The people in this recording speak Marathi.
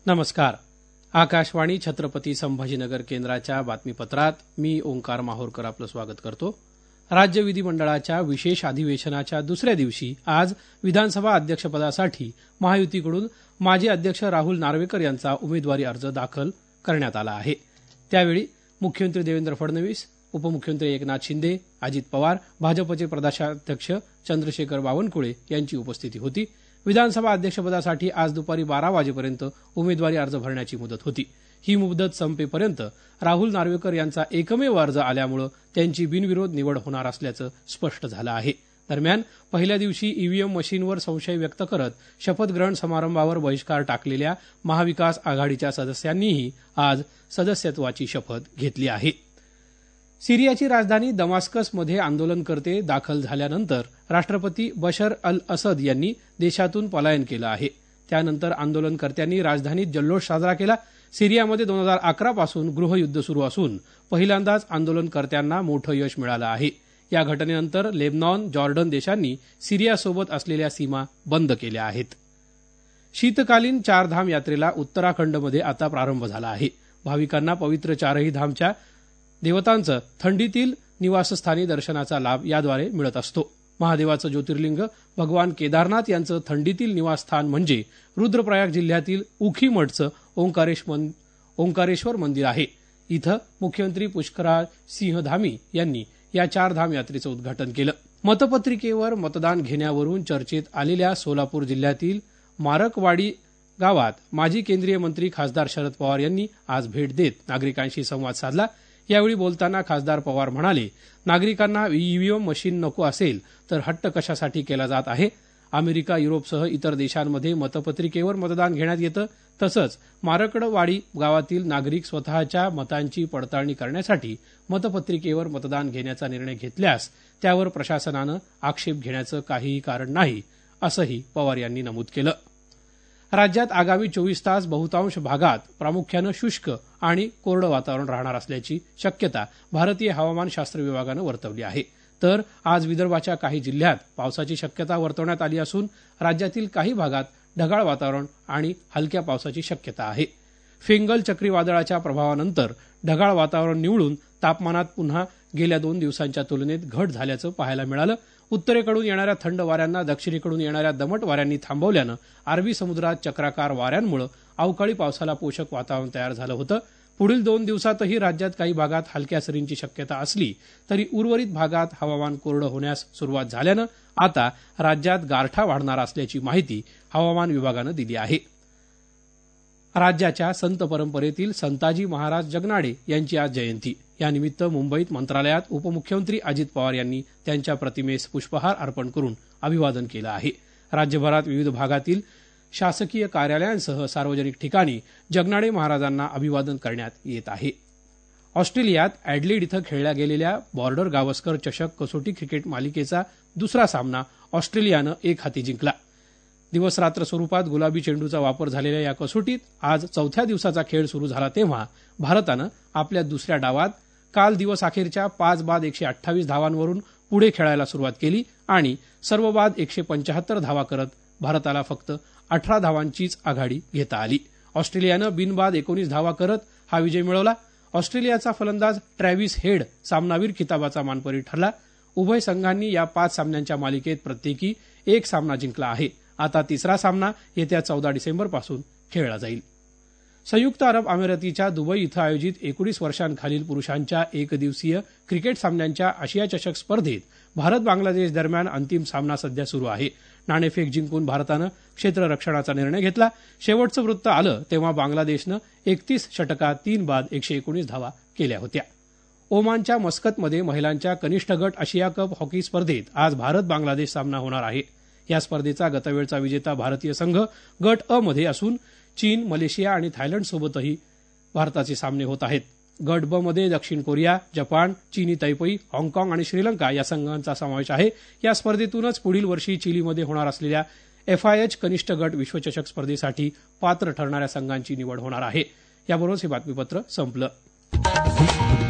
नमस्कार. आकाशवाणी छत्रपती संभाजीनगर केंद्राच्या बातमीपत्रात मी ओंकार माहोरकर आपलं स्वागत करतो. राज्य विधिमंडळाच्या विशेष अधिवेशनाच्या दुसऱ्या दिवशी आज विधानसभा अध्यक्षपदासाठी महायुतीकडून माजी अध्यक्ष राहुल नार्वेकर यांचा उमेदवारी अर्ज दाखल करण्यात आला आहे. त्यावेळी मुख्यमंत्री देवेंद्र फडणवीस, उपमुख्यमंत्री एकनाथ शिंदे, अजित पवार, भाजपचे प्रदेशाध्यक्ष चंद्रशेखर बावनकुळे यांची उपस्थिती होती. विधानसभा अध्यक्षपदासाठी आज दुपारी 12 वाजेपर्यंत उमेदवारी अर्ज भरण्याची मुदत होती. ही मुदत संपेपर्यंत राहुल नार्वेकर यांचा एकमेव अर्ज आल्यामुळे त्यांची बिनविरोध निवड होणार असल्याचं स्पष्ट झालं आहे. दरम्यान पहिल्या दिवशी ईव्हीएम मशीनवर संशय व्यक्त करत शपथग्रहण समारंभावर बहिष्कार टाकलेल्या महाविकास आघाडीच्या सदस्यांनीही आज सदस्यत्वाची शपथ घेतली आहे. सिरियाची राजधानी दमास्कसमध्ये आंदोलनकर्ते दाखल झाल्यानंतर राष्ट्रपती बशर अल असद यांनी देशातून पलायन केलं आहे. त्यानंतर आंदोलनकर्त्यांनी राजधानीत जल्लोष साजरा केला. सिरियामध्ये 2011 पासून गृहयुद्ध सुरू असून पहिल्यांदाच आंदोलनकर्त्यांना मोठं यश मिळालं आहे. या घटनेनंतर लेबनॉन, जॉर्डन देशांनी सिरियासोबत असलेल्या सीमा बंद केल्या आहेत. शीतकालीन चारधाम यात्रेला उत्तराखंडमध्ये आता प्रारंभ झाला आहे. भाविकांना पवित्र चारही धामच्या देवतांचं थंडीतील निवासस्थानी दर्शनाचा लाभ याद्वारे मिळत असतो. महादेवाचं ज्योतिर्लिंग भगवान केदारनाथ यांचं थंडीतील निवासस्थान म्हणजे रुद्रप्रयाग जिल्ह्यातील उखीमठचं ओंकारेश्वर मंदिर आहे. इथं मुख्यमंत्री पुष्कराज सिंह धामी यांनी या चारधाम यात्रेचं उद्घाटन केलं. मतपत्रिकेवर मतदान घेण्यावरून चर्चेत आलेल्या सोलापूर जिल्ह्यातील मारकवाडी गावात माजी केंद्रीय मंत्री खासदार शरद पवार यांनी आज भेट देत नागरिकांशी संवाद साधला. यावेळी बोलताना खासदार पवार म्हणाले, नागरिकांना ईव्हीएम मशीन नको असेल तर हट्ट कशासाठी केला जात आहे. अमेरिका, युरोपसह इतर देशांमध्ये मतपत्रिकेवर मतदान घेण्यात येतं. तसंच मारकडवाडी गावातील नागरिक स्वतःच्या मतांची पडताळणी करण्यासाठी मतपत्रिकेवर मतदान घेण्याचा निर्णय घेतल्यास त्यावर प्रशासनानं आक्षेप घेण्याचं काहीही कारण नाही, असंही पवार यांनी नमूद केलं. राज्यात आगामी 24 तास बहुतांश भागात प्रामुख्यानं शुष्क आणि कोरडं वातावरण राहणार असल्याची शक्यता भारतीय हवामानशास्त्र विभागानं वर्तवली आहे. तर आज विदर्भाच्या काही जिल्ह्यात पावसाची शक्यता वर्तवण्यात आली असून राज्यातील काही भागात ढगाळ वातावरण आणि हलक्या पावसाची शक्यता आहे. फेंगल चक्रीवादळाच्या प्रभावानंतर ढगाळ वातावरण निवळून तापमानात पुन्हा गेल्या 2 दिवसांच्या तुलनेत घट झाल्याचं पाहायला मिळालं. उत्तरेकडून येणाऱ्या थंड वाऱ्यांना दक्षिणेकडून येणाऱ्या दमट वाऱ्यांनी थांबवल्यानं अरबी समुद्रात चक्राकार वाऱ्यांमुळे अवकाळी पावसाला पोषक वातावरण तयार झालं होतं. पुढील 2 दिवसातही राज्यात काही भागात हलक्या सरींची शक्यता असली तरी उर्वरित भागात हवामान कोरडं होण्यास सुरुवात झाल्यानं आता राज्यात गारठा वाढणार असल्याची माहिती हवामान विभागानं दिली आहे. राज्याच्या संत परंपरेतील संताजी महाराज जगनाडे यांची आज जयंती. यानिमित्त मुंबईत मंत्रालयात उपमुख्यमंत्री अजित पवार यांनी त्यांच्या प्रतिमेस पुष्पहार अर्पण करून अभिवादन केलं आहे. राज्यभरात विविध भागातील शासकीय कार्यालयांसह सार्वजनिक ठिकाणी जगनाडे महाराजांना अभिवादन करण्यात येत आहे. ऑस्ट्रेलियात ॲडलेड इथं खेळल्या गेलेल्या बॉर्डर गावस्कर चषक कसोटी क्रिकेट मालिकेचा दुसरा सामना ऑस्ट्रेलियानं 1 हाती जिंकला. दिवसरात्र स्वरूपात गुलाबी चेंडूचा वापर झालेल्या या कसोटीत आज 4थ्या दिवसाचा खेळ सुरू झाला तेव्हा भारतानं आपल्या दुसऱ्या डावात काल दिवस अखेरच्या 5 बाद 128 धावांवरून पुढे खेळायला सुरुवात केली आणि सर्व बाद 175 धावा करत भारताला फक्त 18 धावांचीच आघाडी घेता आली. ऑस्ट्रेलियानं बिनबाद 19 धावा करत हा विजय मिळवला. ऑस्ट्रेलियाचा फलंदाज ट्रॅव्हिस हेड सामनावीर खिताबाचा मानकरी ठरला. उभय संघांनी या 5 सामन्यांच्या मालिकेत प्रत्येकी 1 सामना जिंकला आहे. आता तिसरा सामना येत्या 14 डिसेंबरपासून खेळला जाईल. संयुक्त अरब अमिरातीच्या दुबई इथं आयोजित 19 वर्षांखालील पुरुषांच्या एकदिवसीय क्रिकेट सामन्यांच्या आशिया चषक स्पर्धेत भारत बांगलादेश दरम्यान अंतिम सामना सध्या सुरू आहे. नाणेफेक जिंकून भारतानं क्षेत्ररक्षणाचा निर्णय घेतला. शेवटचं वृत्त आलं तेव्हा बांगलादेशनं 31 षटकात 3 बाद 119 धावा केल्या होत्या. ओमानच्या मस्कतमध्ये महिलांच्या कनिष्ठ गट आशिया कप हॉकी स्पर्धेत आज भारत बांगलादेश सामना होणार आहे. या स्पर्धेचा गतवेळचा विजेता भारतीय संघ गट अ मध्ये असून चीन, मलेशिया आणि थायलंडसोबतही भारताचे सामने होत आहेत. गट ब मध्ये दक्षिण कोरिया, जपान, चीनी तैपई, हाँगकाँग आणि श्रीलंका या संघांचा समावेश आहे. या स्पर्धेतूनच पुढील वर्षी चिलीमध्ये होणार असलेल्या FIH कनिष्ठ गट विश्वचषक स्पर्धेसाठी पात्र ठरणाऱ्या संघांची निवड होणार आहे. याबरोबरच हे बातमीपत्र संपलं.